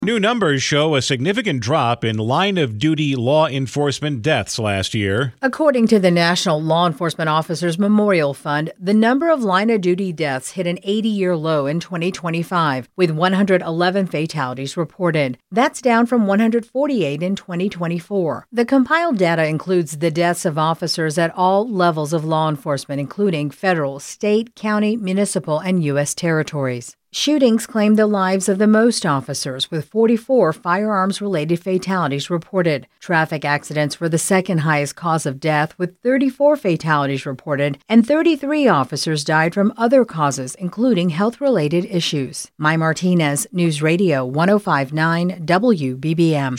New numbers show a significant drop in line-of-duty law enforcement deaths last year. According to the National Law Enforcement Officers Memorial Fund, the number of line-of-duty deaths hit an 80-year low in 2025, with 111 fatalities reported. That's down from 148 in 2024. The compiled data includes the deaths of officers at all levels of law enforcement, including federal, state, county, municipal, and U.S. territories. Shootings claimed the lives of the most officers, with 44 firearms-related fatalities reported. Traffic accidents were the second highest cause of death, with 34 fatalities reported, and 33 officers died from other causes, including health-related issues. Mai Martinez, News Radio 105.9 WBBM.